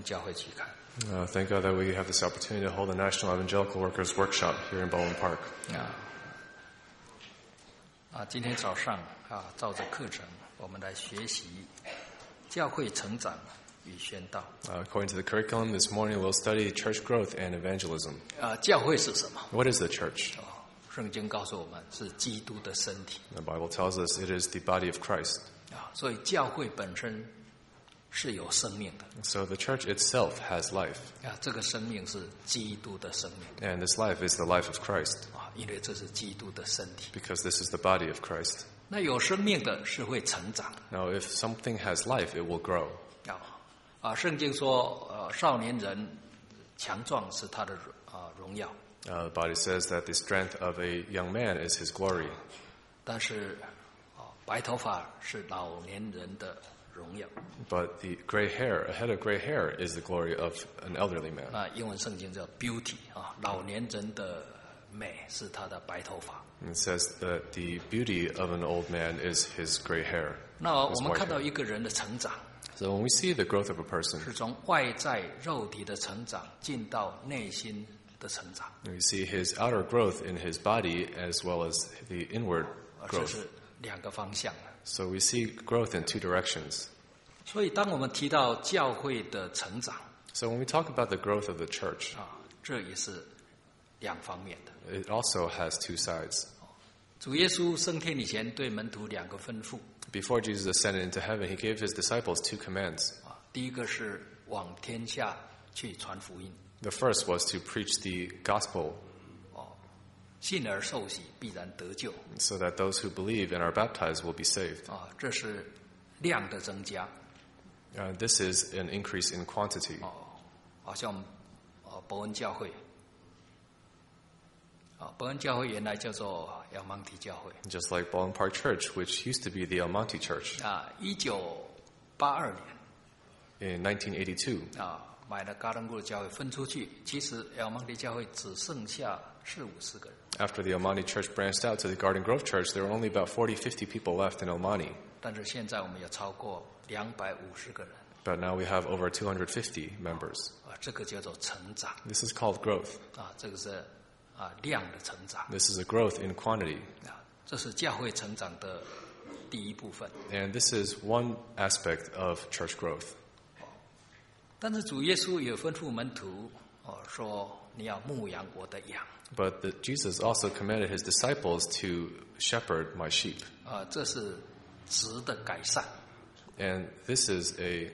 教会期刊。 Thank God that we have this opportunity to hold a National Evangelical Workers Workshop here in Baldwin Park. 今天早上照着课程，我们来学习教会成长与宣道。 According to the curriculum, this morning we'll study church growth and evangelism. 教会是什么？ What is the church? 圣经告诉我们是基督的身体。 The Bible tells us it is the body of Christ. 所以教会本身是有生命的。 So the church itself has life. 这个生命是基督的生命。 And this life is the life of Christ. 因为这是基督的身体。 Because this is the body of Christ. 那有生命的是会成长。 Now, if something has life, it will grow. 圣经说，少年人强壮是他的荣耀。 The body says that the strength of a young man is his glory. 但是，白头发是老年人的荣耀。 But the gray hair, a head of gray hair, is the glory of an elderly man. 那英文圣经叫 beauty 老年人的美是他的白头发。 It says that the beauty of an old man is his gray hair. 那我们看到一个人的成长。 So when we see the growth of a person, 是从外在肉体的成长进到内心的成长。 we see his outer growth in his body as well as the inward 这 growth. 是两个方向。 So we see growth in two directions. 所以当我们提到教会的成长， So when we talk about the growth of the church, 这也是两方面的。 it also has two sides. 主耶稣升天以前对门徒两个吩咐。 Before Jesus ascended into heaven, he gave his disciples two commands. 第一个是往天下去传福音。 The first was to preach the gospel. 信而受洗必然得救。 So that those who believe and are baptized will be saved. 这是量的增加。 This is an increase in quantity. 好像伯恩教会。伯恩教会原来叫做El Monte教会。 Just like Baldwin Park Church, which used to be the El Monte Church. 1982 年 In 1982, 买了加登布教会分出去，其实 El Monte教会只剩下40-50个人。 after the El Monte Church branched out to the Garden Grove Church, there were only about 40-50 people left in El Monte. 但是现在我们有超过250个人。 But now we have over 250 members. 这个叫做成长。 This is called growth. 这个是量的成长。 This is a growth in quantity. 这是教会成长的第一部分。 And this is one aspect of church growth. 但是主耶稣也吩咐门徒说：“你要牧养我的羊。” But Jesus also commanded his disciples to shepherd my sheep. 这是质的改善。 And this is a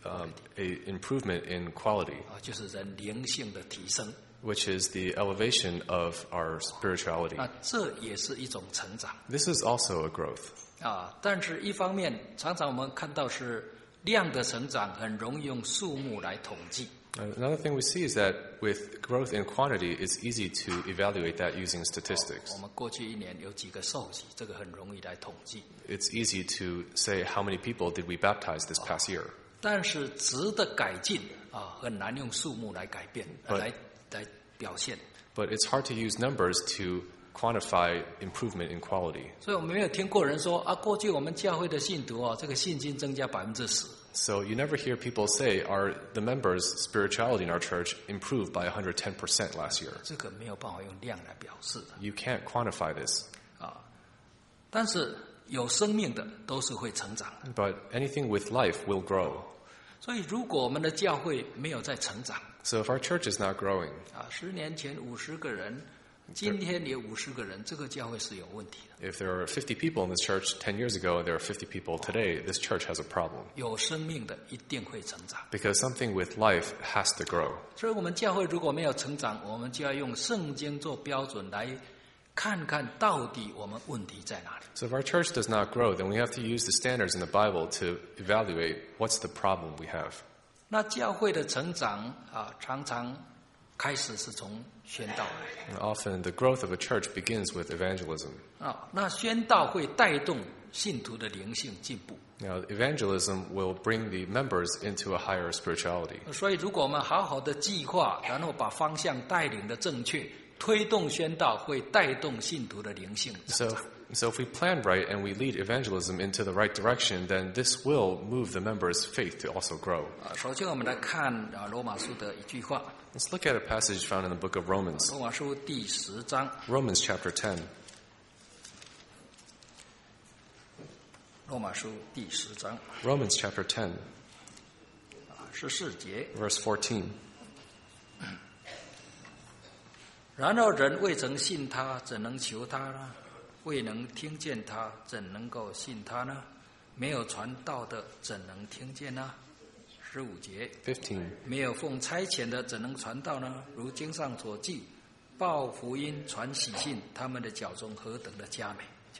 improvement in quality, 就是人灵性的提升。 which is the elevation of our spirituality. 那这也是一种成长。 This is also a growth. 但是一方面，常常我们看到是量的成长很容易用数目来统计。 Another thing we see is that with growth in quantity, it's easy to evaluate that using statistics. 我们过去一年有几个受洗，这个很容易来统计。 It's easy to say how many people did we baptize this past year. 但是质的改进很难用数目来改变，来表现。 But it's hard to use numbers to quantify improvement in quality. 所以我们没有听过人说过去我们教会的信徒这个信心增加10%。 So you never hear people say, the members' spirituality in our church improved by 110% last year. 这个没有办法用量来表示的。 You can't quantify this. 但是有生命的都是会成长的。 But anything with life will grow. 所以如果我们的教会没有在成长， So if our church is not growing, 10年前50个人，今天也50个人，这个教会是有问题的。 if there are 50 people in this church 10 years ago and there are 50 people today, this church has a problem. 有生命的一定会成长。 Because something with life has to grow. 所以我们教会如果没有成长，我们就要用圣经做标准来看看到底我们问题在哪里。 So if our church does not grow, then we have to use the standards in the Bible to evaluate what's the problem we have. 那教会的成长常常开始是从宣道来的。 And often the growth of a church begins with evangelism. 那宣道会带动信徒的灵性进步。 Now, evangelism will bring the members into a higher spirituality. 所以如果我们好好的计划，然后把方向带领的正确，推动宣道，会带动信徒的灵性成 So 长。 So if we plan right and we lead evangelism into the right direction, then this will move the members' faith to also grow. 首先我们来看罗马书的一句话， Let's look at a passage found in the book of Romans. 罗马书第10章， Romans chapter 10. 罗马书第10章 Romans chapter 10, 14节。 verse 14. 然而人未曾信他，怎能求他呢？未能听见他，怎能够信他呢？没有传道的，怎能听见呢？15节。 15. 没有奉差遣的，怎能传道呢？如经上所记，报福音、传喜信，他们的脚中何等的佳美。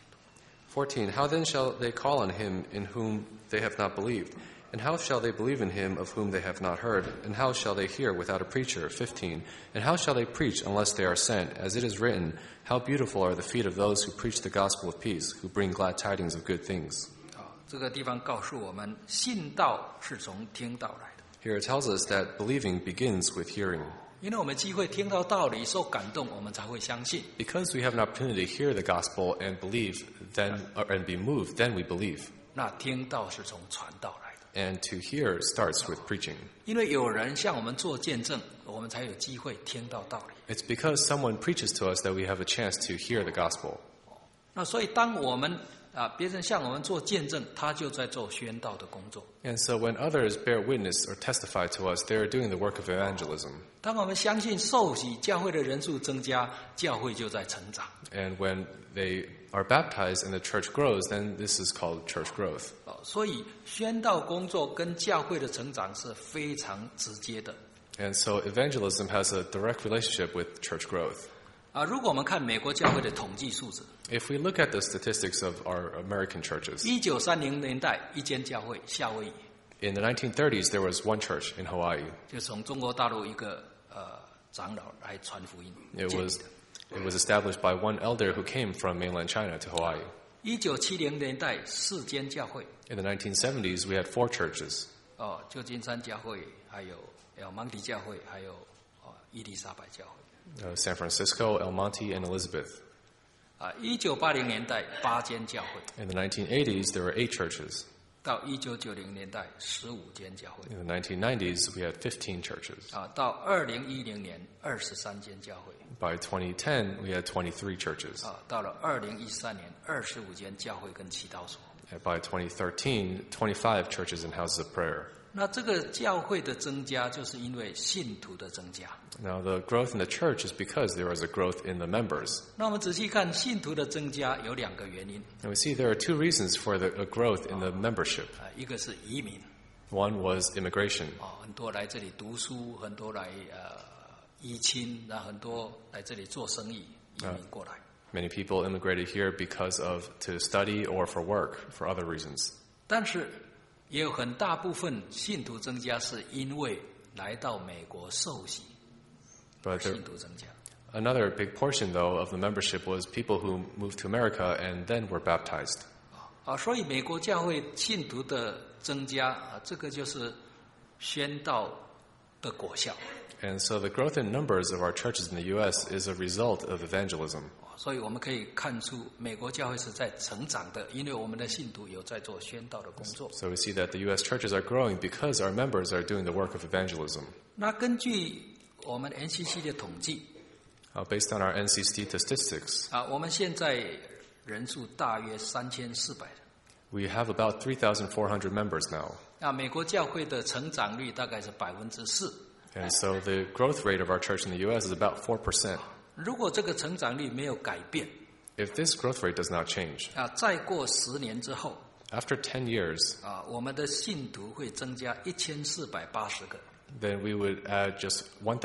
14. How then shall they call on him in whom they have not believed? And how shall they believe in him of whom they have not heard? And how shall they hear without a preacher? 15. And how shall they preach unless they are sent? As it is written, how beautiful are the feet of those who preach the gospel of peace, who bring glad tidings of good things. 这个地方告诉我们，信道是从听道来的。 Here it tells us that believing begins with hearing. 因为我们机会听到道理，受感动，我们才会相信。 Because we have an opportunity to hear the gospel and believe, and be moved, then we believe. 那听道是从传道来的。 And to hear starts with preaching. 因为有人向我们做见证，我们才有机会听到道理。 It's because someone preaches to us that we have a chance to hear the gospel. 那所以，当我们别人向我们做见证，他就在做宣道的工作。 And so when others bear witness or testify to us, they are doing the work of evangelism. 当我们相信受洗，教会的人数增加，教会就在成长。 And when they are baptized and the church grows, then this is called church growth. 所以宣道工作跟教会的成长是非常直接的。 And so evangelism has a direct relationship with church growth. 如果我们看美国教会的统计数字， If we look at the statistics of our American churches, 1930年代一间教会夏威夷， in the 1930s there was one church in Hawaii. 就从中国大陆一个长老来传福音。 It was established by one elder who came from mainland China to Hawaii. 1970年代4间教会， In the 1970s, we had 4 churches. 旧金山教会，还有蒙迪教会，还有伊丽莎白教会。 San Francisco, El Monte, and Elizabeth. 1980年代8间教会， In the 1980s, there were 8 churches. 到1990年代15间教会， In the 1990s, we had 15 churches. 到2010年23间教会， By 2010, we had 23 churches. 到了2013年25间教会跟祈祷所。 And by 2013, 25 churches and houses of prayer. 那这个教会的增加，就是因为信徒的增加。 Now, the growth in the church is because there was a growth in the members. 那我们仔细看，信徒的增加有2个原因， And we see there are 2 reasons for the growth in the membership. 一个是移民， One was immigration. 很多来这里读书，很多来移亲，那很多来这里做生意，移民过来。 Many people immigrated here because of to study or for work, for other reasons. 但是也有很大部分信徒增加是因为来到美国受洗， But 信徒增加。 another big portion, though, of the membership was people who moved to America and then were baptized. 所以美国教会信徒的增加这个就是宣道的果效。 And so the growth in numbers of our churches in the U.S. is a result of evangelism. 所以我们可以看出，美国教会是在成长的，因为我们的信徒有在做宣道的工作。 So we see that the U.S. churches are growing because our members are doing the work of evangelism. 那根据我们 NCC 的统计， Based on our NCC statistics, 我们现在人数大约3400人。 we have about 3,400 members now. 美国教会的成长率大概是4%。 And so the growth rate of our church in the U.S. is about 4%. 如果这个成长率没有改变， If this growth rate does not change, 再过10年之后， after 10 years, 我们的信徒会增加1480个。 then we would add just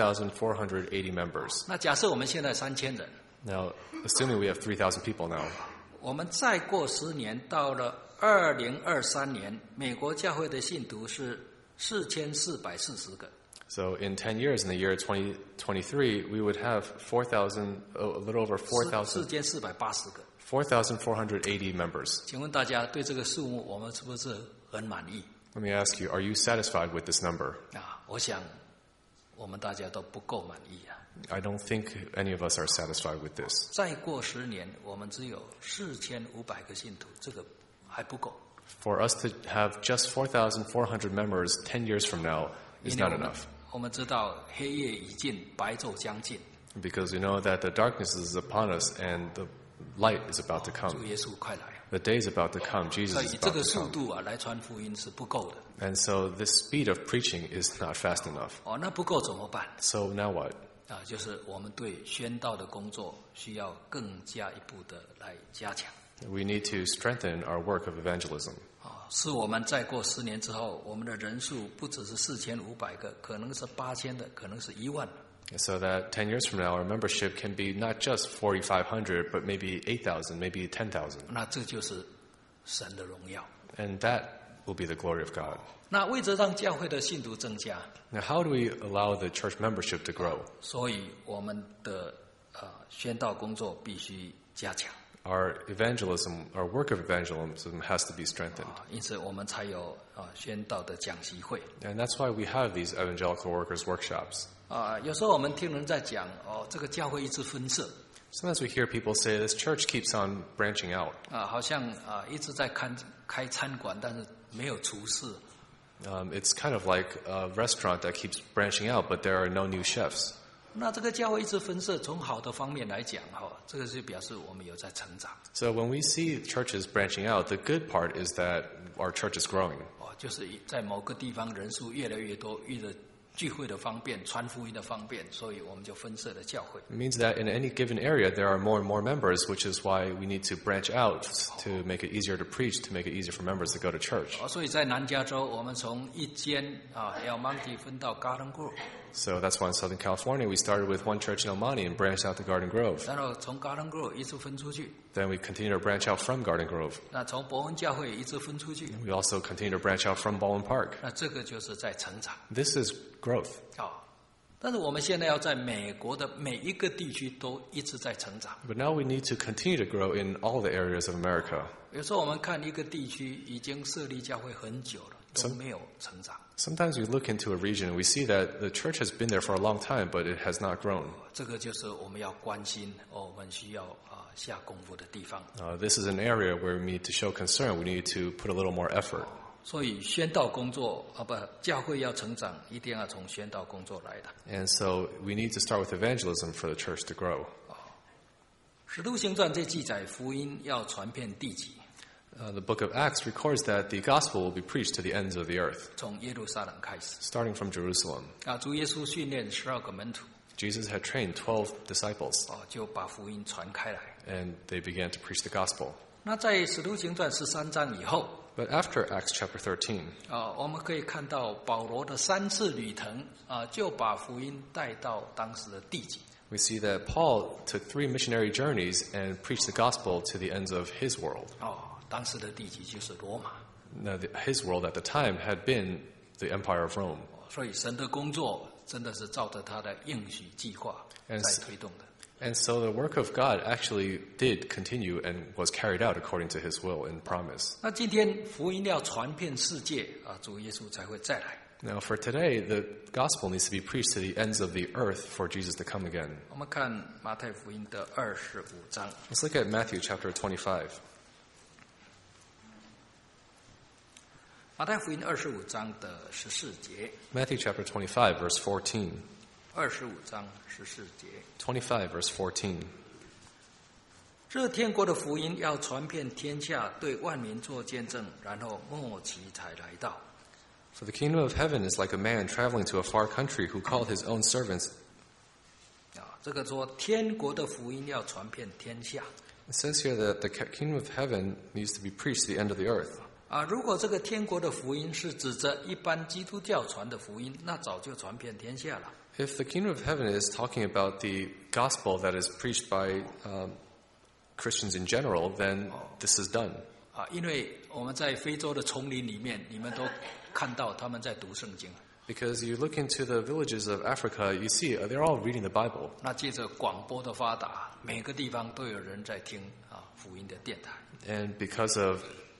1,480 members. 那假设我们现在3000人， Now, assuming we have 3,000 people now, 我们再过10年，到了2023年，美国教会的信徒是4440个。 so in 10 years, in the year 2023, we would have 4,000, a little over 4,000, 4480个。 4,480 members. 请问大家对这个数目，我们是不是很满意？ Let me ask you, are you satisfied with this number? 我想我们大家都不够满意啊。 I don't think any of us are satisfied with this. 再过10年，我们只有4500个信徒，这个还不够。 For us to have just 4,400 members 10 years from now is 因 not 为 enough. 我们知道黑夜已尽，白昼将近， Because we know that the darkness is upon us and the light is about to 主 come. 耶稣快来了。 The day is about to come. Jesus 所以 is 这 about 个 to 速 come. 度啊，来传福音是不够的。 And so the speed of preaching is not fast enough. 那不够怎么办？ So now what? 就是我们对宣道的工作需要更加一步的来加强。 We need to strengthen our work of evangelism. 是我们再过10年之后，我们的人数不只是4500个，可能是8000的，可能是1万。 So that 10 years from now, our membership can be not just 4,500, but maybe 8,000, maybe 10,000. 那这就是神的荣耀。 And that will be the glory of God. 那为着让教会的信徒增加， Now, how do we allow the church membership to grow? 所以我们的宣道工作必须加强。 Our evangelism, our work of evangelism has to be strengthened. 因此我们才有宣道的讲习会。 And that's why we have these evangelical workers workshops. 有时候我们听人在讲这个教会一直分社。 Sometimes we hear people say this church keeps on branching out. 好像一直在开餐馆，但是没有厨师。 It's kind of like a restaurant that keeps branching out, but there are no new chefs. 那这个教会一直分社，从好的方面来讲，这个是表示我们有在成长。 So when we see churches branching out, the good part is that our church is growing. 就是在某个地方人数越来越多，遇着聚会的方便、传福音的方便，所以我们就分社的教会。 It means that in any given area there are more and more members, which is why we need to branch out to make it easier to preach, to make it easier for members to go to church. 所以在南加州，我们从一间El Monte 分到 Garden Grove， So that's why in Southern California we started with one church in El Monte and branched out to Garden Grove. 然后从 Garden Grove 一直分出去， Then we continue to branch out from Garden Grove. 那从伯恩教会一直分出去， We also continue to branch out from Baldwin Park. 那这个就是在成长。 This is growth. 但是我们现在要在美国的每一个地区都一直在成长。 But now we need to continue to grow in all the areas of America. 有时候我们看一个地区已经设立教会很久了，都没有成长。 Sometimes we look into a region and we see that the church has been there for a long time, but it has not grown. 这个就是我们要关心我们需要下功夫的地方。 This is an area where we need to show concern. We need to put a little more effort. 所以宣道工作教会要成长，一定要从宣道工作来的。 And so we need to start with evangelism for the church to grow. 使徒行传这记载福音要传遍地极， The book of Acts records that the gospel will be preached to the ends of the earth, 从耶路撒冷开始。 starting from Jerusalem. 主耶稣训练12个门徒， Jesus had trained 12 disciples, 就把福音传开来。 and they began to preach the gospel. 那在使徒行传13章以后， But after Acts chapter 13, 我们可以看到保罗的3次旅程就把福音带到当时的地极。 we see that Paul took 3 missionary journeys and preached the gospel to the ends of his world. 当时的地极就是罗马。 Now, his world at the time had been the Empire of Rome. 所以神的工作真的是照着他的应许计划在推动的。 And so the work of God actually did continue and was carried out according to his will and promise. 那今天福音要传遍世界主耶稣才会再来。 Now for today, the gospel needs to be preached to the ends of the earth for Jesus to come again. 我们看马太福音的25章。 Let's look at Matthew chapter 25. 马太福音25章的14节。 Matthew chapter 25, verse 14. 25章14节。 25, verse 14. 这天国的福音要传遍天下，对万民做见证，然后末期才来到。 For the kingdom of heaven is like a man traveling to a far country who called his own servants. 这个说天国的福音要传遍天下。 It says here that the kingdom of heaven needs to be preached to the end of the earth. 如果这个天国的福音是指着一般基督教传的福音，那早就传遍天下了。 If the kingdom of heaven is talking about the gospel that is preached by Christians in general, then this is done. 因为我们在非洲的丛林里面，你们都看到他们在读圣经。 Because you look into the villages of Africa, you see they're all reading the Bible. 那借着广播的发达，每个地方都有人在听福音的电台。 And because of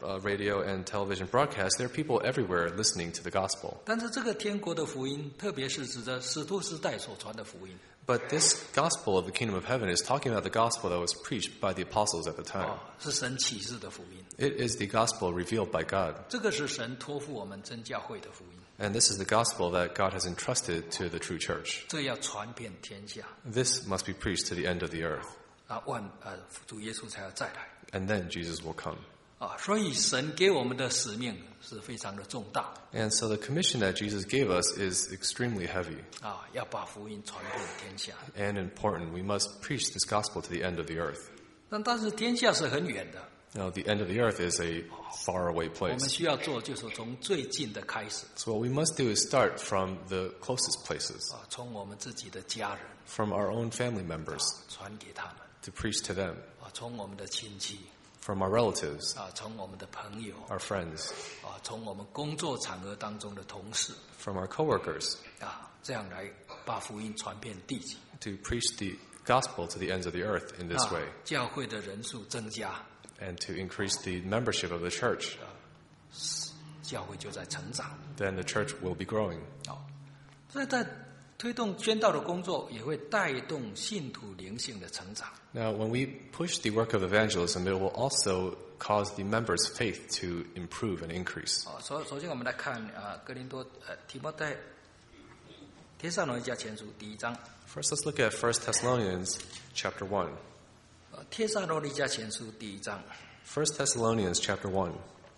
radio and television broadcasts, there are people everywhere listening to the gospel. 但是这个天国的福音，特别是指着使徒时代所传的福音。 But this gospel of the kingdom of heaven is talking about the gospel that was preached by the apostles at the time. 是神启示的福音。 It is the gospel revealed by God. 这个是神托付我们真教会的福音。 And this is the gospel that God has entrusted to the true church. 这要传遍天下。 This must be preached to the end of the earth. 主耶稣才要再来。 And then Jesus will come. 所以神给我们的使命是非常的重大。 And so the commission that Jesus gave us is extremely heavy 要把福音传遍天下。 and important. We must preach this gospel to the end of the earth. 但是天下是很远的。 Now, the end of the earth is a faraway 我们 place. 需要做就是从最近的开始。 So what we must do is start from the closest places, 从我们自己的家人 from our own family members, 传给他们。 to preach to them, 从我们的亲戚。 from our relatives, 从我们的朋友。 our friends, 从我们工作场合当中的同事。 from our coworkers, 这样来把福音传遍地极。 to preach the gospel to the ends of the earth in this way, 教会的人数增加， and to increase the membership of the church. 教会就在成长。 Then the church will be growing. 所以在推动宣道的工作，也会带动信徒灵性的成长。 Now, when we push the work of evangelism, it will also cause the members' faith to improve and increase. 首先我们来看哥林多提摩太帖撒罗尼迦前书第1章。 First, let's look at 1 Thessalonians chapter 1. 帖撒罗尼迦前书第1章。 1 Thessalonians chapter 1,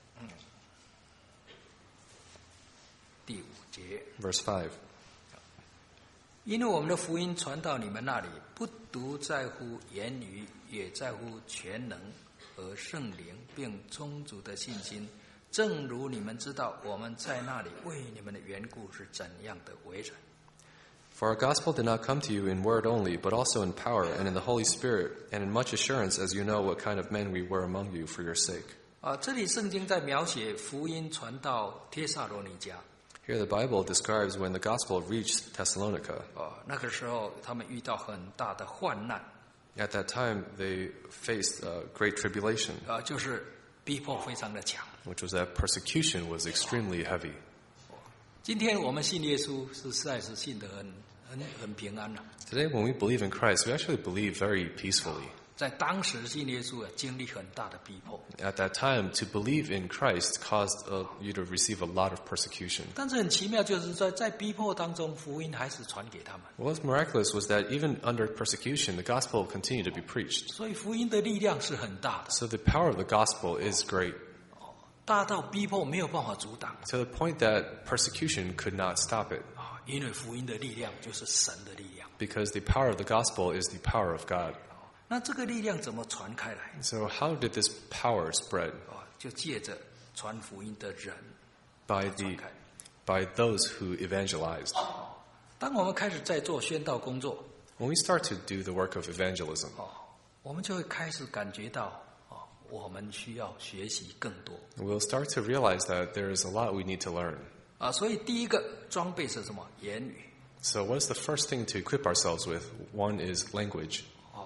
第5节。 verse 5. 因为我们的福音传到你们那里，不独在乎言语，也在乎全能和圣灵，并充足的信心。正如你们知道，我们在那里为你们的缘故是怎样的为人。 For our gospel did not come to you in word only, but also in power and in the Holy Spirit, and in much assurance, as you know what kind of men we were among you for your sake. 这里圣经在描写福音传到帖撒罗尼迦。 Here the Bible describes when the gospel reached Thessalonica. 那个时候他们遇到很大的患难。 At that time, they faced great tribulation, 就是逼迫非常的强。 which was that persecution was extremely heavy. 今天我们信耶稣实在是信得很平安了。 Today, when we believe in Christ, we actually believe very peacefully. 在当时信耶稣经历很大的逼迫。 At that time, to believe in Christ caused you to receive a lot of persecution. 但是很奇妙，就是在逼迫当中，福音还是传给他们。 What was miraculous was that even under persecution, the gospel continued to be preached. 所以福音的力量是很大的， So the power of the gospel is great, 大到逼迫没有办法阻挡。 to the point that persecution could not stop it, 因为福音的力量就是神的力量。 because the power of the gospel is the power of God. 那这个力量怎么传开来？ So how did this power spread? 就借着传福音的人 By 传开。 those who evangelized. 当我们开始在做宣道工作， When we start to do the work of evangelism, 我们就会开始感觉到，我们需要学习更多。 we'll start to realize that there is a lot we need to learn. 所以第一个装备是什么？言语。 So what is the first thing to equip ourselves with? One is language.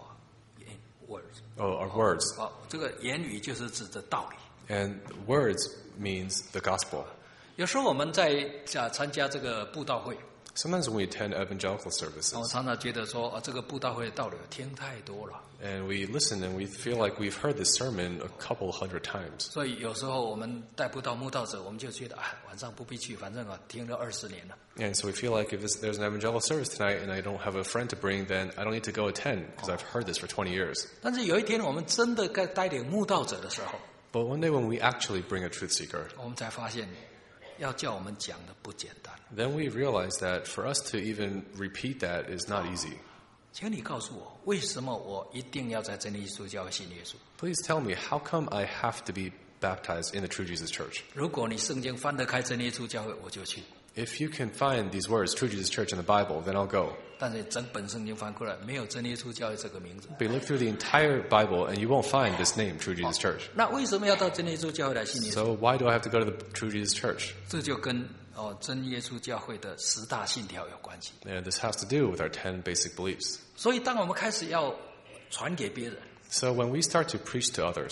words。 Our words. 这个言语就是指着道理。 And words means the gospel. 有时候我们在参加这个布道会， Sometimes when we attend evangelical 我 services, 常常觉得说，这个布道会的道理听太多了， and we listen and we feel like we've heard this sermon a couple hundred times. 所以有时候我们带布道慕道者，我们就觉得，晚上不必去，反正听了20年了。 And so we feel like if there's an evangelical service tonight and I don't have a friend to bring, then I don't need to go attend because I've heard this for 20 years. 但是有一天我们真的该带领慕道者的时候， But one day when we actually bring a truth seeker, 我们才发现，要叫我们讲的不简单。 then we realize that for us to even repeat that is not easy. 请你告诉我，为什么我一定要在真理耶稣教会信耶稣？ Please tell me, how come I have to be baptized in the True Jesus Church? 如果你圣经翻得开真理耶稣教会，我就去。 If you can find these words, True Jesus Church in the Bible, then I'll go. 但是整本圣经翻过来，没有真理耶稣教会这个名字。 But you look through the entire Bible and you won't find this name, True Jesus Church. 那为什么要到真耶稣教会来信耶稣？ So why do I have to go to the True Jesus Church? 这就跟真耶稣教会的10大信条有关系。 And this has to do with our 10 basic beliefs. 所以，当我们开始要传给别人， So when we start to preach to others,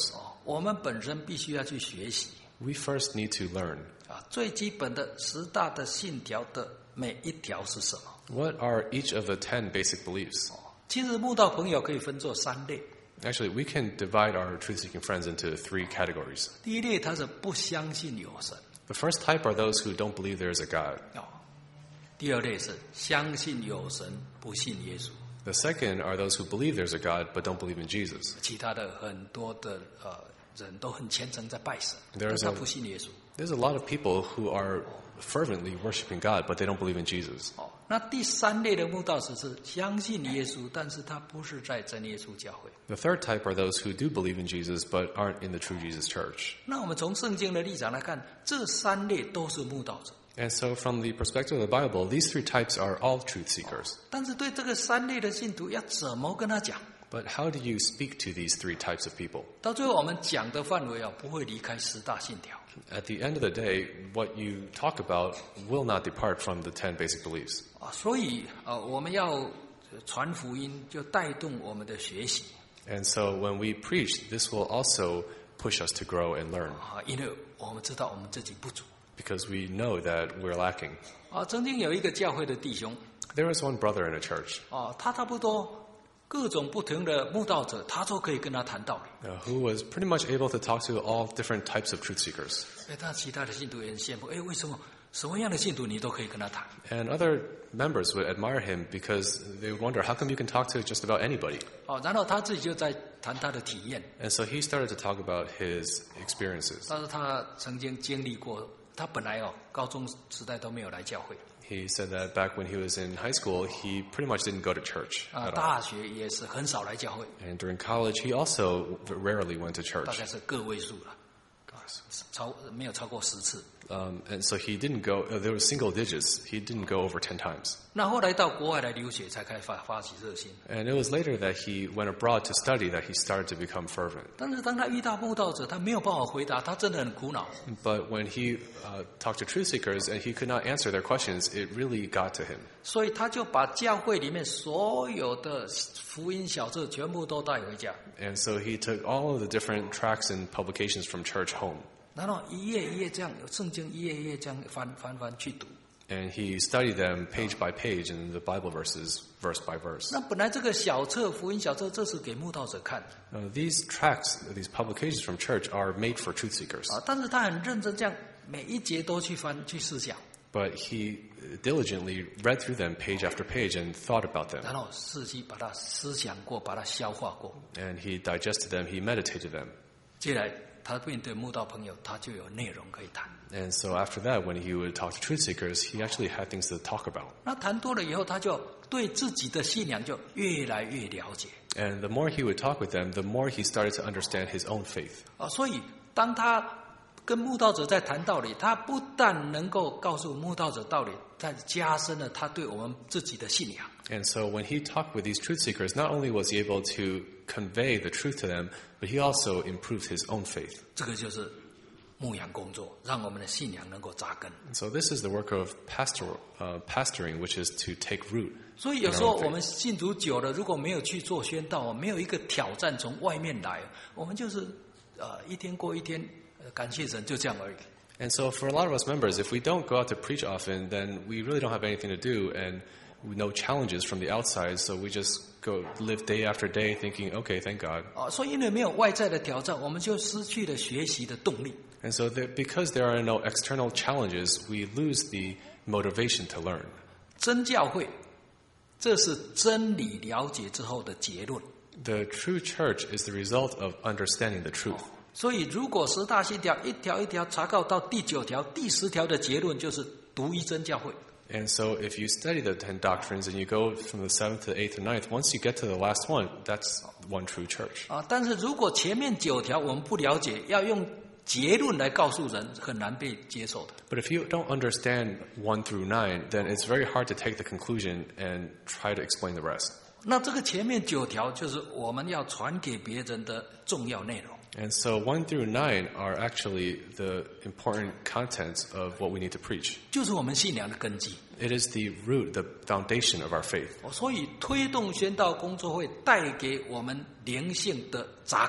我们本身必须要去学习 We first need to learn. 最基本的10大的信条的每一条是什么。 What are each of the 10 basic beliefs? 其实慕道朋友可以分作3类。 Actually, we can divide our truth-seeking friends into 3 categories. 第一类他是不相信有神 The first type are those who don't believe there is a God. 第二类是相信有神不信耶稣。 The second are those who believe there's a God but don't believe in Jesus. 其他的很多的人都很虔诚在拜神， There's 但是他不信耶稣。 There's a lot of people who are fervently worshiping God, but they don't believe in Jesus. 那第3类的慕道者是相信耶稣，但是他不是在真耶稣教会。 The third type are those who do believe in Jesus but aren't in the true Jesus church. 那我们从圣经的立场来看，这3类都是慕道者。 And so from the perspective of the Bible, these 3 types are all truth seekers. 但是对这个3类的信徒要怎么跟他讲？ But how do you speak to these 3 types of people? 到最后我们讲的范围不会离开10大信条。 At the end of the day, what you talk about will not depart from the 10 basic beliefs. 所以我们要传福音，就带动我们的学习。 And so when we preach, this will also push us to grow and learn 因为我们知道我们自己不足。 because we know that we're lacking. 曾经有一个教会的弟兄， There was one brother in a church 他差不多各种不同的慕道者，他都可以跟他谈道理。 who was pretty much able to talk to all different types of truth seekers. 但其他的信徒也很羡慕，为什么什么样的信徒你都可以跟他谈？ And other members would admire him because they would wonder, how come you can talk to just about anybody? 然后他自己就在谈他的体验。 And so he started to talk about his experiences. 但是他曾经经历过，他本来高中时代都没有来教会， He said that back when he was in high school, he pretty much didn't go to church at all. 大学也是很少来教会， And during college, he also rarely went to 大 church. 概是个位数了，没有超过10次。 And so he didn't go, there were single digits. He didn't go over 10 times. 那后来到国外来留学，才开始发起热心。 And it was later that he went abroad to study that he started to become fervent. 但是当他遇到慕道者，他没有办法回答，他真的很苦恼。 But when he talked to truth seekers and he could not answer their questions, it really got to him. 所以他就把教会里面所有的福音小册全部都带回家， And so he took all of the different tracts and publications from church home. 然后一页一页这样，圣经一页一页这样翻去读。 And he studied them page by page and the Bible verses, verse by verse. 那本来这个小册福音小册，这是给慕道者看的 These tracts, these publications from church are made for truth seekers. 但是他很认真这样每一节都去翻去思想， But he diligently read through them page after page and thought about them. 然后自己把它思想过，把它消化过。 And he digested them, he meditated them. 接下来他面对慕道朋友，他就有内容可以谈。 And so after that, when he would talk to truth seekers, he actually had things to talk about. 那谈多了以后，他就对自己的信仰就越来越了解。 And the more he would talk with them, the more he started to understand his own faith. 所以当他跟慕道者在谈道理，他不但能够告诉慕道者道理，但加深了他对我们自己的信仰。 And so when he talked with these truth seekers, not only was he able to convey the truth to them, but he also improved his own faith. 这个就是牧养工作，让我们的信仰能够扎根。 And so this is the work of pastoring, which is to take root. 所以有时候我们信主久了，如果没有去做宣道，没有一个挑战从外面来，我们就是一天过一天，感谢神，就这样而已。 And so for a lot of us members, if we don't go out to preach often, then we really don't have anything to do and no challenges from the outside, so we just go live day after day thinking, okay, thank God. 所以因为没有外在的挑战，我们就失去了学习的动力。 And so because there are no external challenges, we lose the motivation to learn. 真教会，这是真理了解之后的结论。 The true church is the result of understanding the truth. 所以如果10大信条一条一条查考到第9条、第10条的结论就是独一真教会。 And so if you study the 10 doctrines and you go from the 7th to the 8th and 9th, once you get to the last one, that's one true church. 但是如果前面9条我们不了解，要用结论来告诉人，很难被接受的。 But if you don't understand 1 through 9, then it's very hard to take the conclusion and try to explain the rest. 那这个前面9条就是我们要传给别人的重要内容。 And so 1 through 9 are actually the important contents of what we need to preach. 就是我们信仰的根基。 It is the root, the foundation of our faith. 所以推动宣道工作会带给我们灵性的扎根。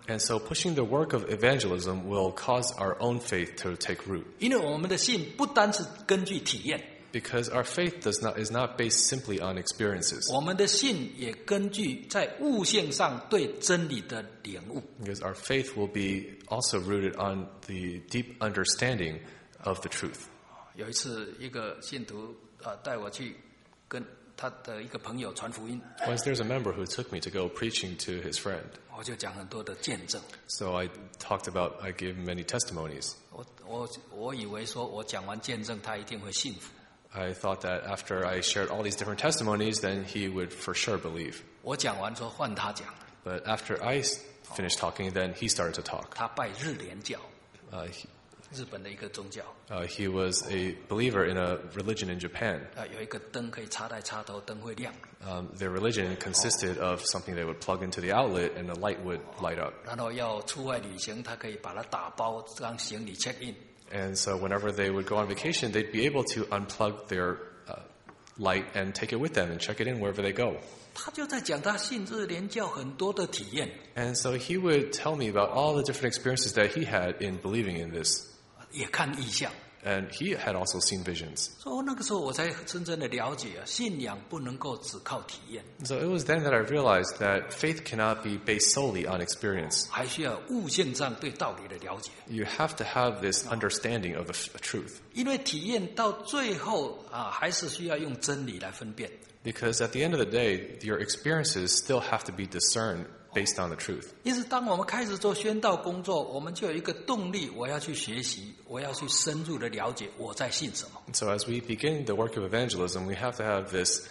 And so pushing the work of evangelism will cause our own faith to take root. 因为我们的信不单是根据体验， Because our faith is not based simply on experiences. 我们的信也根据在悟性上对真理的领悟。 Because our faith will be also rooted on the deep understanding of the truth. 有一次，一个信徒带我去跟他的一个朋友传福音， Once there's a member who took me to go preaching to his friend. 我就讲很多的见证。 So I gave many testimonies. 我以为说我讲完见证，他一定会信服。 I thought that after I shared all these different testimonies, then he would for sure believe. 我讲完说换他讲， But after I finished talking, then he started to talk. 他拜日莲教， He 日本的一个宗教， he was a believer in a religion in Japan. 有一个灯可以插在插头，灯会亮。 Their religion consisted of something they would plug into the outlet and the light would light up. 然后要出外旅行，他可以把它打包当行李 check in。 And so whenever they would go on vacation, they'd be able to unplug their light and take it with them and check it in wherever they go. 他就在讲他信日莲教很多的体验， And so he would tell me about all the different experiences that he had in believing in this. 也看异象。 And he had also seen visions. 所以那个时候我才真正的了解信仰不能够只靠体验， So it was then that I realized that faith cannot be based solely on experience. 还需要悟性上对道理的了解。 You have to have this understanding of the truth. 因为体验到最后还是需要用真理来分辨。 Because at the end of the day, your experiences still have to be discerned based on the truth. 因此，当我们开始做宣道工作，我们就有一个动力，我要去学习，我要去深入的了解我在信什么。 And so as we begin the work of evangelism, we have to have this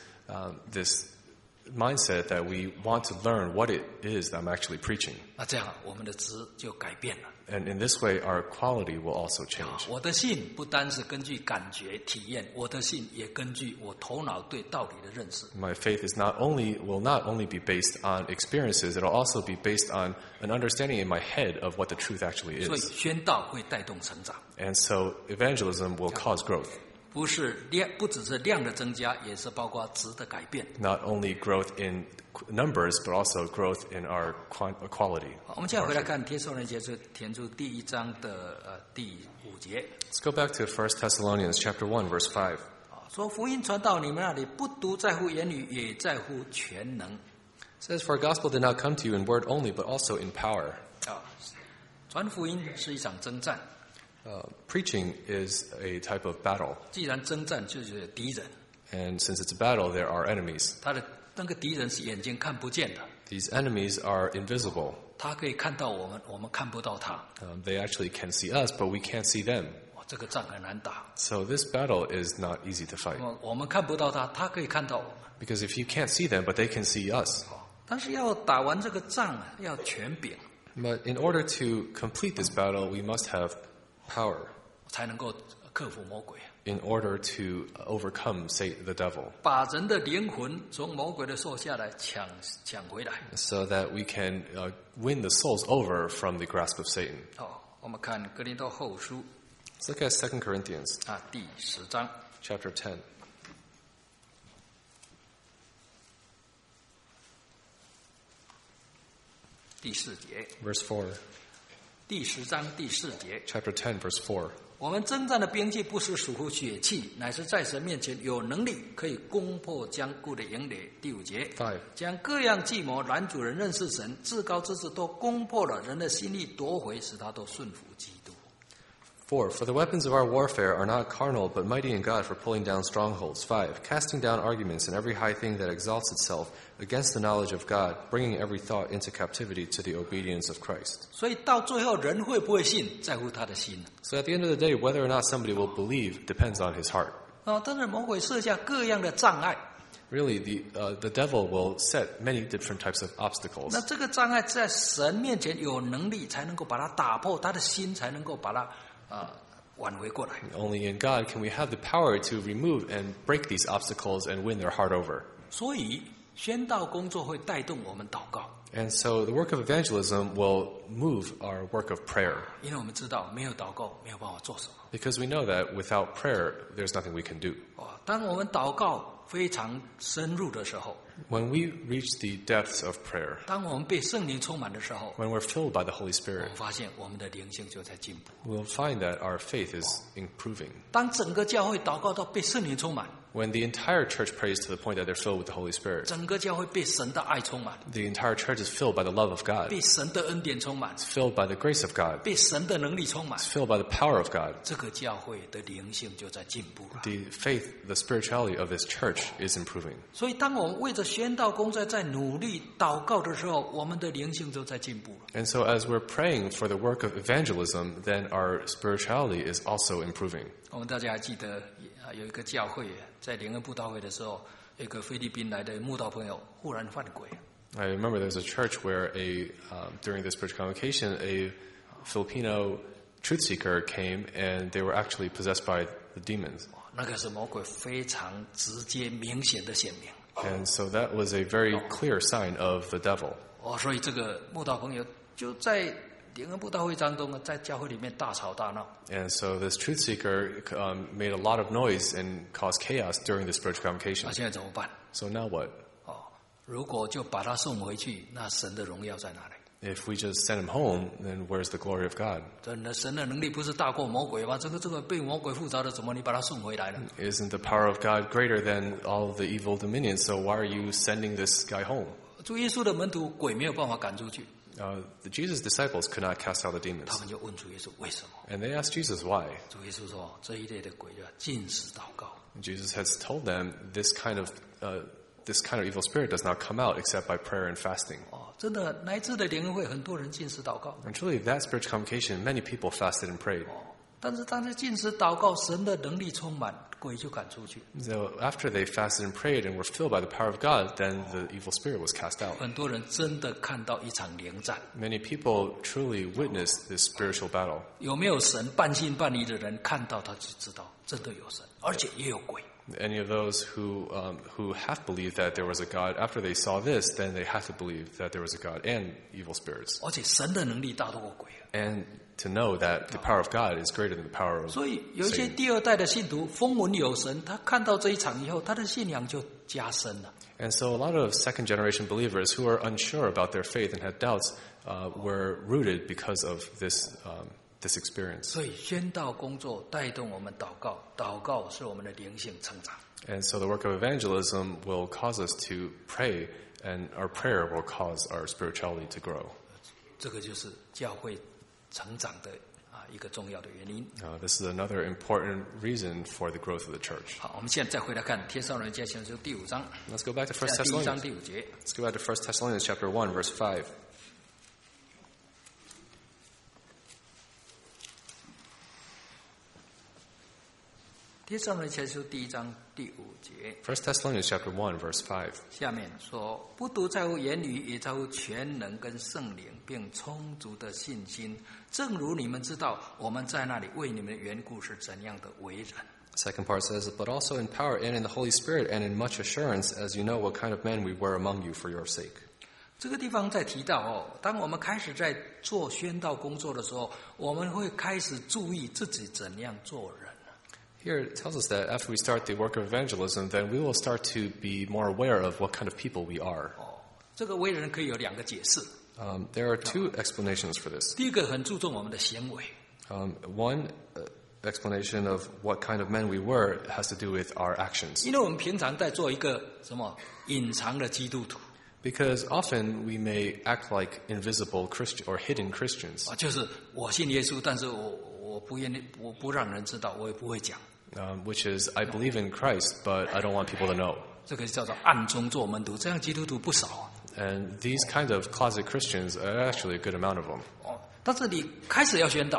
mindset that we want to learn what it is that I'm actually preaching. 那这样，我们的值就改变了。 And in this way, our quality will also change. 我的信不单是根据感觉体验，我的信也根据我头脑对道理的认识。 My faith will not only be based on experiences, it'll also be based on an understanding in my head of what the truth actually 所以 is. 宣道会带动成长， And so evangelism will cause growth. 不只是量的增加，也是包括质的改变。 Not only growth in numbers, but also growth in our quality. 好，我们现在回来看帖撒罗尼迦书填出第1章的第5节。 Let's go back to 1 Thessalonians chapter 1, verse 5. 说福音传到你们那里，不独在乎言语，也在乎全能。 It says, For our gospel did not come to you in word only, but also in power. 传福音是一场征战， Preaching is a type of battle. 既然征战，就是有敌人， And since it's a battle, there are enemies. 他的那个敌人是眼睛看不见的， These enemies are invisible. 他可以看到我们，我们看不到他。 They actually can see us, but we can't see them. 这个仗很难打。 So this battle is not easy to fight. 我们看不到他，他可以看到我们。 Because if you can't see them, but they can see us. 但是要打完这个仗要权柄， But in order to complete this battle, we must have power 才能够克服魔鬼， in order to overcome the devil, 把人的灵魂从魔鬼的手下来抢回来。 so that we can win the souls over from the grasp of Satan. 我们看哥林多后书 Let's look at 2 Corinthians 第10章 chapter 10. 第4节， Verse 4. 第10章第4节。 Chapter 10, verse 4. 我们征战的兵器不是属乎血气，乃是在神面前有能力，可以攻破坚固的营垒。第5节， 5. 将各样计谋拦阻人认识神，至高之事都攻破了，人的心力夺回，使他都顺服基督。 4. For the weapons of our warfare are not carnal, but mighty in God for pulling down strongholds. 5. Casting down arguments and every high thing that exalts itself against the knowledge of God, bringing every thought into captivity to the obedience of Christ. 所以到最后，人会不会信，在乎他的心。 So at the end of the day, whether or not somebody will believe depends on his heart. 但是魔鬼设下各样的障碍， Really, the devil will set many different types of obstacles. 那这个障碍在神面前有能力，才能够把它打破，他的心才能够把它挽回过来。 Only in God can we have the power to remove and break these obstacles and win their heart over. 所以宣道工作会带动我们祷告。 And so the work of evangelism will move our work of prayer. 因为我们知道没有祷告没有办法做什么。 Because we know that without prayer, there's nothing we can do. 当我们祷告非常深入的时候， When we reach the depths of prayer, 当我们被圣灵充满的时候， when we're filled by the Holy 我 Spirit, 们发现我们的灵性就在进步。 we'll find that our faith is improving. 当整个教会祷告到被圣灵充满， When the entire church prays to the point that they're filled with the Holy Spirit, 整个教会被神的爱充满， the entire church is filled by the love of God, 被神的恩典充满， filled by the grace of God, 被神的能力充满， filled by the power of God. 这个教会的灵性就在进步了。 The faith, the spirituality of this church is improving. 所以，当我们为着宣道工作在努力祷告的时候，我们的灵性就在进步了。 And so as we're praying for the work of evangelism, then our spirituality is also improving. 我们大家还记得有一个教会在联合布道会的时候，有一个菲律宾来的慕道朋友忽然犯鬼。 I remember there's a church where during this spiritual convocation, a Filipino truth seeker came and they were actually possessed by the demons. 那个是魔鬼非常直接明显的显明。 And so that was a very clear sign of the devil. 所以这个慕道朋友就在联合布道会当中，在教会里面大吵大闹。 And so this truth seeker made a lot of noise and caused chaos during the spiritual convocation. 那现在怎么办？ So now what? 如果就把他送回去，那神的荣耀在哪里？ If we just send him home, then where's the glory of God? 真的，神的能力不是大过魔鬼吗？这个被魔鬼复杂的，怎么你把他送回来了？ Isn't the power of God greater than all of the evil dominions? So why are you sending this guy home? 主耶稣的门徒鬼没有办法赶出去， The Jesus disciples could not cast out the 他 demons. 们就问主耶稣为什么？ And they asked Jesus why. 主耶稣说这一类的鬼要禁食祷告。 Jesus has told them this kind of evil spirit does not come out except by prayer and fasting. 真的，来自的联合会很多人禁食祷告。 And truly, that spiritual convocation, many people fasted and prayed. 但是当在禁食祷告，神的能力充满，鬼就赶出去。 So after they fasted and prayed and were filled by the power of God, then the evil spirit was cast out. 很多人真的看到一场连战。 Many people truly witnessed this spiritual battle. 有没有神半信半疑的人看到他就知道，真的有神，而且也有鬼。 Any of those who have believed that there was a God, after they saw this, then they have to believe that there was a God and evil spirits. 而且神的能力大多过鬼。 And to know that the power of God is greater than the power of 所以有一些 Satan. 第二代的信徒风闻有神，他看到这一场以后，他的信仰就加深了。 And so a lot of second generation believers who are unsure about their faith and had doubts were rooted because of this experience. 所以宣道工作带动我们祷告，祷告是我们的灵性成长。 And so the work of evangelism will cause us to pray, and our prayer will cause our spirituality to grow. 这个就是教会成长的一个重要的原因。 This is another important reason for the growth of the church. 好，我们现在再回来看《帖撒罗尼迦前书》第5章， Let's go back to 1 第1章 Thessalonians. 第5节。 Let's go back to 1 Thessalonians chapter 1, verse 5. 帖撒罗尼迦前书第1章第5节， 1 Thessalonians chapter 1, verse 5. 下面说：不独在乎言语，也在乎全能跟圣灵，并充足的信心。正如你们知道，我们在那里为你们的缘故是怎样的为人。 Second part says, but also in power and in the Holy Spirit and in much assurance, as you know what kind of men we were among you for your sake. 这个地方在提到当我们开始在做宣道工作的时候，我们会开始注意自己怎样做人。 Here it tells us that after we start the work of evangelism, then we will start to be more aware of what kind of people we are. 这个为人可以有2个解释。 There are two explanations for this. 第一个很注重我们的行为， One explanation of what kind of men we were has to do with our actions. 因为我们平常在做一个隐藏的基督徒。 Because often we may act like invisible Christian or hidden Christians. 就是我信耶稣，但是我不愿意，我不让人知道，我也不会讲。 Which is, I believe in Christ, but I don't want people to know. 这个叫做暗中做门徒，这样基督徒不少。 And these kind of closet Christians are actually a good amount of them. 但是你开始要宣道，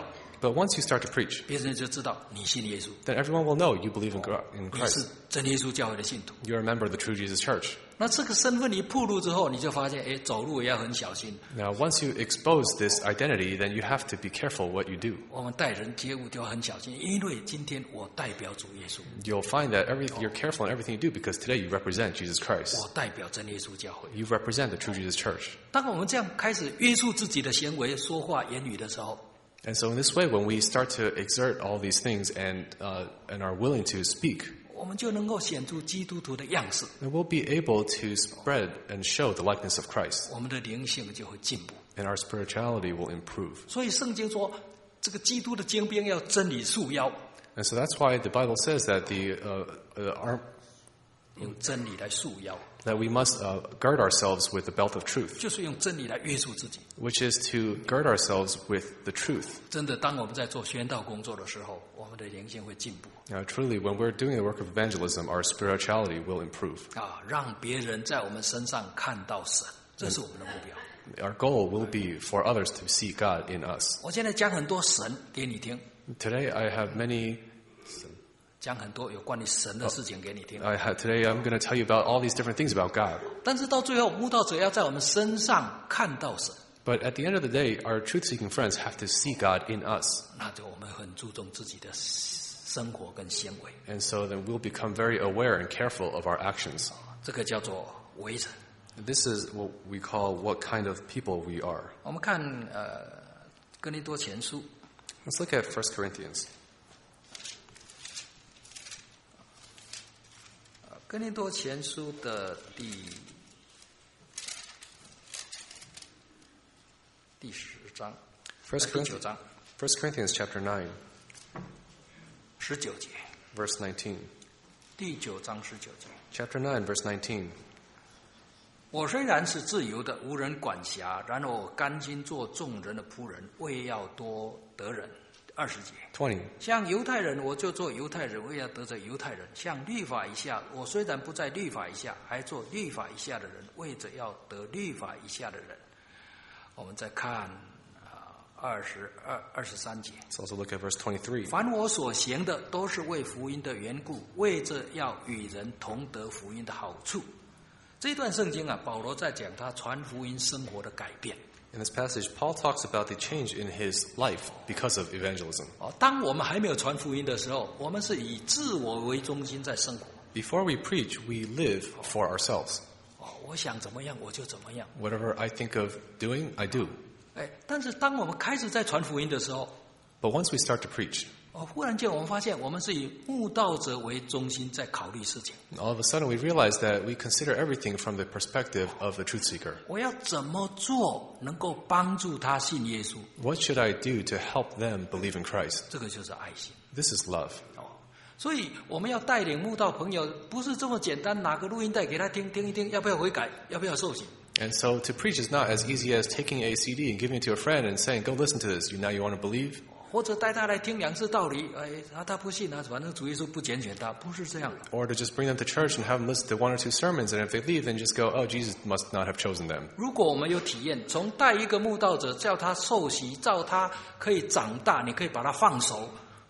But once you start to preach, 别人就知道你信耶稣， then everyone will know you believe in 你 Christ. 是真耶稣教会的信徒。 You're a member of the True Jesus Church. 那这个身份一暴露之后，你就发现，走路也要很小心。 Now, once you expose this identity, then you have to be careful what you do. 我们待人接物都要很小心，因为今天我代表主耶稣， You'll find that you're careful in everything you do because today you represent Jesus Christ. 我代表真耶稣教会。 You represent the True Jesus Church. 当我们这样开始约束自己的行为、说话、言语的时候， And so in this way, when we start to exert all these things and are willing to speak, 我们就能够显出基督徒的样式， then we'll be able to spread and show the likeness of Christ. 我们的灵性就会进步。 And our spirituality will improve. 所以圣经说，这个基督的精兵要真理束腰， And so that's why the Bible says that our 用真理来束腰， that we must guard ourselves with the belt of truth, 就是用真理来约束自己。 which is to guard ourselves with the truth. 真的，当我们在做宣道工作的时候，我们的灵性会进步 Now, truly, when we're doing the work of evangelism, our spirituality will improve. 啊，让别人在我们身上看到神，这是我们的目标。 Our goal will be for others to see God in us. 我现在讲很多神给你听， Today, I have many. 讲很多有关于神的事情给你听。 Today, I'm going to tell you about all these different things about God. 但是到最后，慕道者要在我们身上看到神， But at the end of the day, our truth-seeking friends have to see God in us. 那就我们很注重自己的生活跟行为， And so then we'll become very aware and careful of our actions. 这个叫做为人。 This is what we call what kind of people we are. 我们看哥林多前书 Let's look at 1 Corinthians. 哥林多前书的第10章， 1 第9章 Corinthians chapter 9, 19节， verse 19. 第9章19节。 Chapter 9, verse 19. 我虽然是自由的，无人管辖，然而我甘心做众人的仆人，为要多得人。20节。 20. 像犹太人，我就做犹太人，为要得着犹太人；像律法以下，我虽然不在律法以下，还做律法以下的人，为着要得律法以下的人。我们再看23节。 Let's also look at verse 23. 凡我所行的，都是为福音的缘故，为着要与人同得福音的好处。这一段圣经啊，保罗在讲他传福音生活的改变。 In this passage, Paul talks about the change in his life because of evangelism. 当我们还没有传福音的时候，我们是以自我为中心在生活。 Before we preach, we live for ourselves. 我想怎么样我就怎么样。 Whatever I think of doing, I do. 但是当我们开始在传福音的时候， But once we start to preach, 忽然间我们发现，我们是以慕道者为中心在考虑事情。 all of a sudden we realize that we consider everything from the perspective of the truth seeker. 我要怎么做能够帮助他信耶稣？ What should I do to help them believe in Christ? 这个就是爱心。 This is love. 所以我们要带领慕道朋友，不是这么简单，拿个录音带给他听，听一听，要不要悔改，要不要受洗。 And so to preach is not as easy as taking a CD and giving it to a friend and saying, go listen to this. Now you want to believe? 或者带他来听2次道理，他不信，反正主耶稣不拣选他，不是这样的。 Or to just bring them to church and have them listen to 1 or 2 sermons, and if they leave, then just go, oh, Jesus must not have chosen them. 如果我们有体验，从带一个慕道者叫他受洗，叫他可以长大，你可以把他放手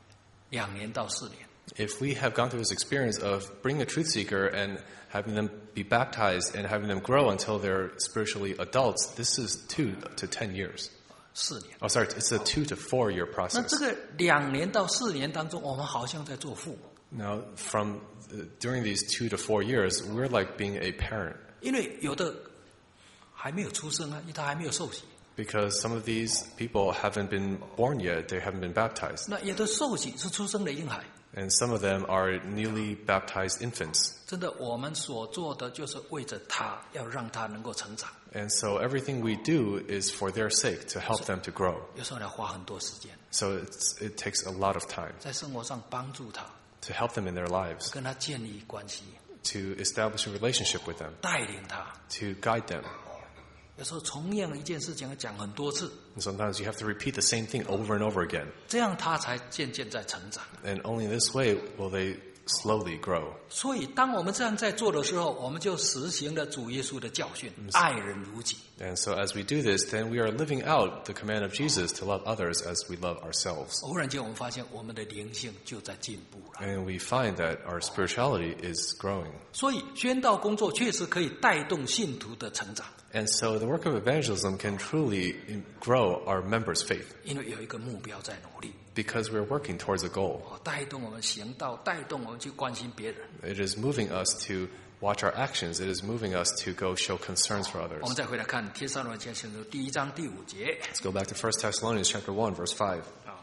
2年到4年。 If we have gone through this experience of bringing a truth seeker and having them be baptized and having them grow until they're spiritually adults, this is 2 to 10 years. 4年。 Oh, sorry, it's a 2 to 4 year 那 process. 这个2年到4年当中，我们好像在做父母， Now, during these 2 to 4 years, we're like being a parent 因为有的还没有出生啊，因为他还没有受洗。 because some of these people haven't been born yet, they haven't been baptized. 那有的受洗是出生的婴孩。 And some of them are newly baptized infants. 真的，我们所做的就是为着他，要让他能够成长。 And so everything we do is for their sake, to help them to grow. 有时候要花很多时间， So it takes a lot of time 在生活上帮助他， to help them in their lives, 跟他建立关系， to establish a relationship with them, 带领他。 to guide them. 有时候同样的一件事情要讲很多次， And sometimes you have to repeat the same thing over and over again. 这样他才渐渐在成长。 And only this way will they slowly grow. 所以当我们这样在做的时候，我们就实行了主耶稣的教训，爱人如己。 And so as we do this, then we are living out the command of Jesus to love others as we love ourselves. 忽然间我们发现我们的灵性就在进步了。 And we find that our spirituality is growing. 所以宣道工作确实可以带动信徒的成长， And so the work of evangelism can truly grow our members' faith 因为有一个目标在努力， because we're working towards a goal. 带动我们行道，带动我们去关心别人。 It is moving us to watch our actions. It is moving us to go show concerns for 我 others. 们再回来看帖撒罗尼迦前书第1章第5节 Let's go back to 1 Thessalonians chapter 1, verse 5. 啊，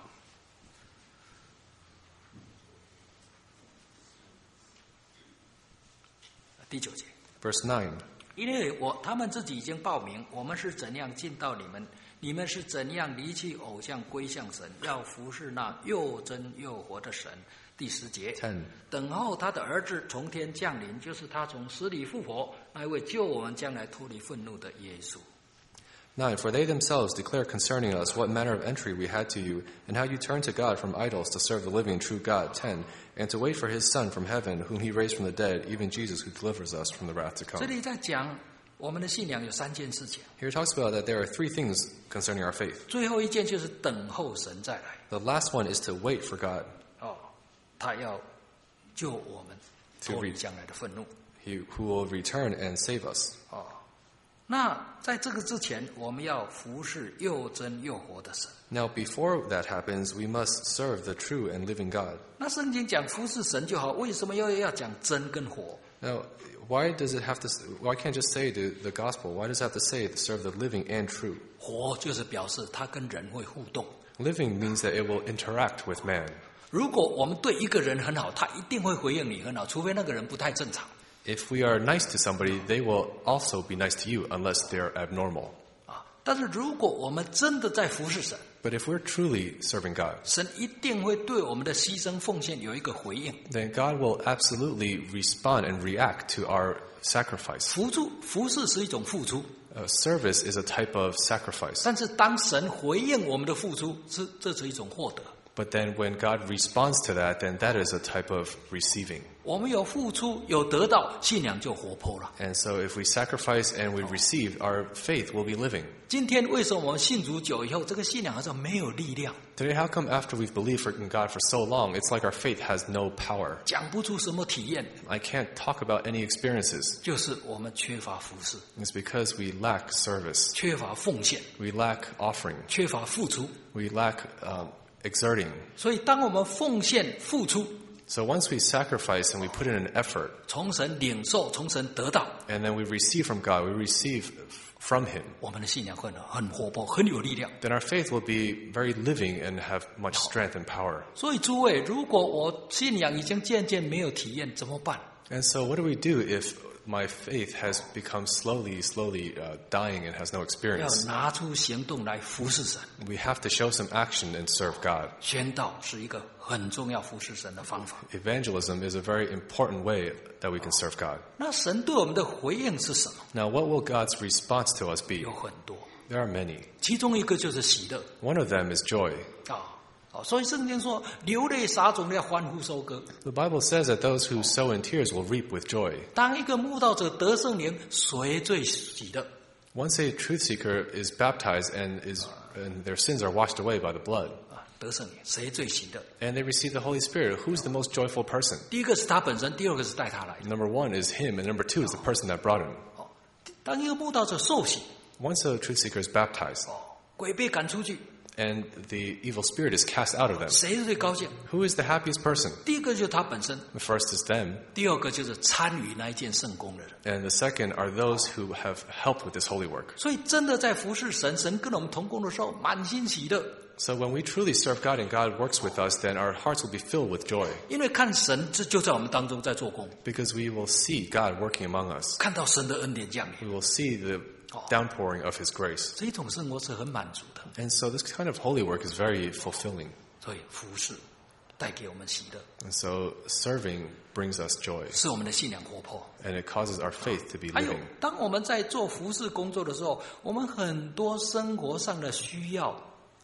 第9节。 Verse 9. 因为他们自己已经报明，我们是怎样进到你们，你们是怎样离弃偶像归向神，要服侍那又真又活的神。第10节， 10. 等候他的儿子从天降临，就是他从死里复活，那一位救我们将来脱离愤怒的耶稣。 9. For they themselves declare concerning us what manner of entry we had to you, and how you turned to God from idols to serve the living and true God. 10. And to wait for his Son from heaven, whom he raised from the dead, even Jesus who delivers us from the wrath to 这 come. 里在讲我们的信仰有3件事情， Here it talks about that there are 3 things concerning our faith. 最后一件就是等候神再来。 The last one is to wait for God, 他要救我们脱离将来的愤怒。 who will return and save us. 那在这个之前，我们要服侍又真又活的神。 Now, before that happens, we must serve the true and living God. 那圣经讲服侍神就好，为什么要讲真跟活？ Now, why can't just say the gospel? Why does it have to say to serve the living and true? 活就是表示他跟人会互动。 Living means that it will interact with man. 如果我们对一个人很好，他一定会回应你很好，除非那个人不太正常。 If we are nice to somebody, they will also be nice to you unless they're abnormal. 但是如果我们真的在服侍神， But if we're truly serving God, 神一定会对我们的牺牲奉献有一个回应。 then God will absolutely respond and react to our sacrifice. 服侍是一种付出， Service is a type of sacrifice. 但是当神回应我们的付出，这是一种获得。 But then when God responds to that, then that is a type of receiving. 我们有付出，有得到，信仰就活泼了。 And so if we sacrifice and we receive, our faith will be living. 今天为什么我们信主久以后，这个信仰好像没有力量， Today, how come after we've believed in God for so long, it's like our faith has no power? 讲不出什么体验？ I can't talk about any experiences. 就是我们缺乏服侍， It's because we lack service. 缺乏奉献， We lack offering. 缺乏付出。 We lack exerting. 所以当我们奉献付出， So once we sacrifice and we put in an effort, 从神领受，从神得到， and then we receive from God, we receive from Him, 我们的信仰会很活泼，很有力量。 then our faith will be very living and have much strength and power. 所以诸位，如果我信仰已经渐渐没有体验，怎么办？ And so what do we do if my faith has become slowly dying and has no 要 experience? 拿出行动来服侍神。 We have to show some action and serve God. 宣道是一个很重要服侍神的方法。 Evangelism is a very important way that we can serve God. 那神对我们的回应是什么？ Now, what will God's response to us be? 有很多， There are many. 其中一个就是喜乐 One of them is joy. 所以圣经说，流泪撒种的要欢呼收割。 The Bible says that those who sow in tears will reap with joy. 当一个慕道者得圣灵，谁最喜乐？ Once a truth seeker is baptized and their sins are washed away by the blood, 得圣灵，谁最喜乐？ and they receive the Holy Spirit, who's the most joyful person? 第一个是他本身，第二个是带他来的。 Number 1 is him, and number 2 is the person that brought him. 当一个慕道者受洗， Once a truth seeker is baptized, 鬼被赶出去， and the evil spirit is cast out of them, 谁是最高兴？ who is the happiest person? 第一个就是他本身， The first is them, 第二个就是参与那一件圣工的人。 and the second are those who have helped with this holy work. 所以真的在服侍神，神跟我们同工的时候，满心喜乐， So when we truly serve God and God works with us, then our hearts will be filled with joy, 因为看神就在我们当中在做工， because we will see God working among us. 看到神的恩典降临， We will see the downpouring of His grace. 这种生活是很满足的。 And so this kind of holy work is very fulfilling. 所以服侍带给我们喜乐， And so serving brings us joy, 使我们的信仰活泼。 and it causes our faith to be 还有 living. 当我们在做服侍工作的时候，我们很多生活上的需要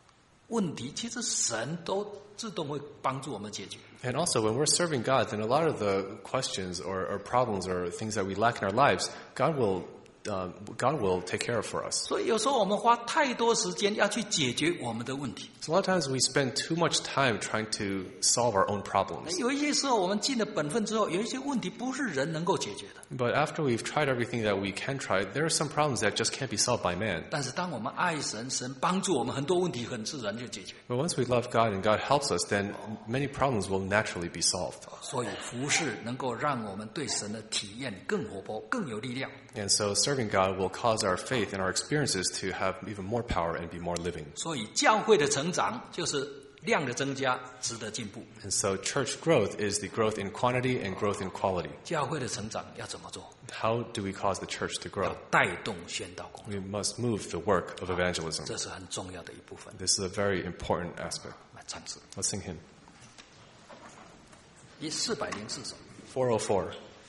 问题，其实神都自动会帮助我们解决。 And also, when we're serving God, then a lot of the questions or problems or things that we lack in our lives, God will take care of for us. 所以有时候我们花太多时间要去解决我们的问题。 So a lot of times we spend too much time trying to solve our own problems. 有一些时候我们尽了本分之后，有一些问题不是人能够解决的。 But after we've tried everything that we can try, there are some problems that just can't be solved by man. 但是当我们爱神，神帮助我们，很多问题很自然就解决。 But once we love God and God helps us, then many problems will naturally be solved. 所以服事能够让我们对神的体验更活泼、更有力量。 And so serving God will cause our faith and our experiences to have even more power and be more living. 所以教会的成长就是量的增加，值得进步。 And so church growth is the growth in quantity and growth in quality. 教会的成长要怎么做？ How do we cause the church to 要 grow? 带动宣道工作， We must move the work of evangelism. 这是很重要的一部分。 This is a very important aspect. 来唱诗， Let's sing hymn. 404首。 404.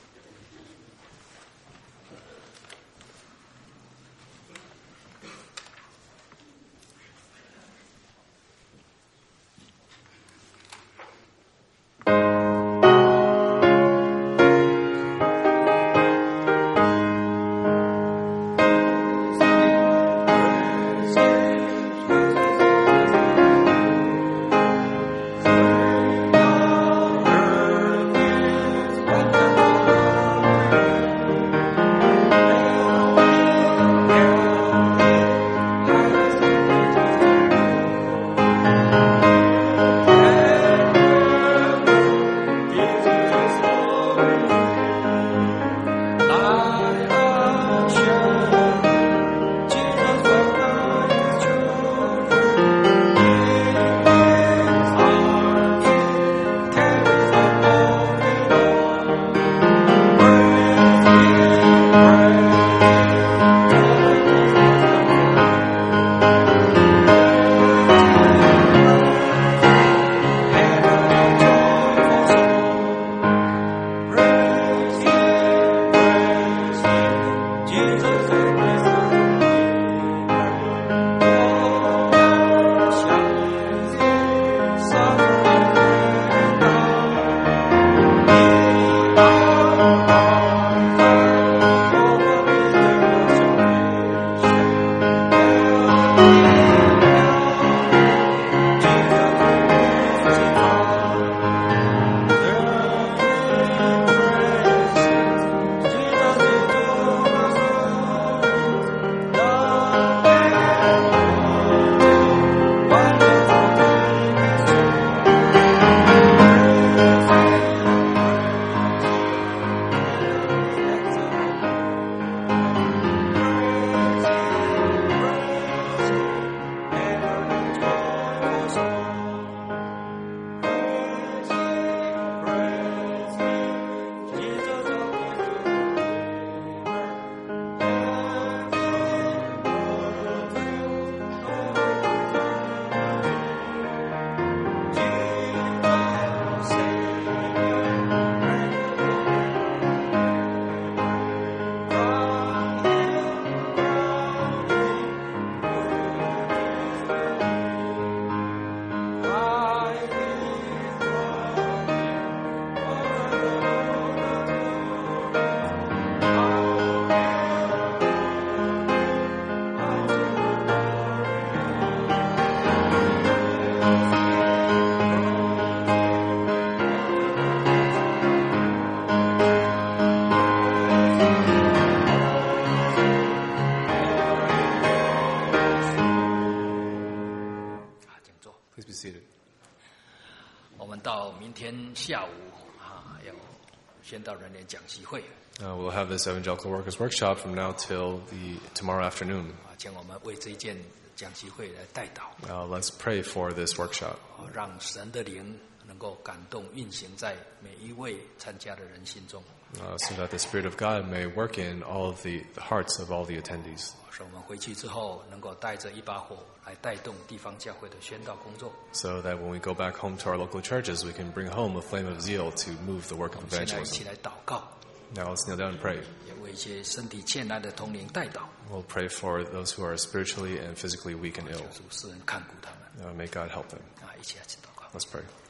seated. 我们到明天下午有宣道人员讲习会。 We'll have this Evangelical Workers Workshop from now till tomorrow afternoon. 请我们为这一件讲习会来代祷。 Let's pray for this workshop. 让神的灵能够感动运行在每一位参加的人心中。 So that the Spirit of God may work in all of the hearts of all the attendees. 使我们回去之后能够带着一把火来带动地方教会的宣道工作。 So that when we go back home to our local churches, we can bring home a flame of zeal to move the work of 现在一 evangelism. 起来祷告， Now let's kneel down and pray. 也为为一些身体欠难的同龄代祷， We'll pray for those who are spiritually and physically weak and ill. 主施恩看顾他们 May God help them. 啊！一起来祷告。 Let's pray.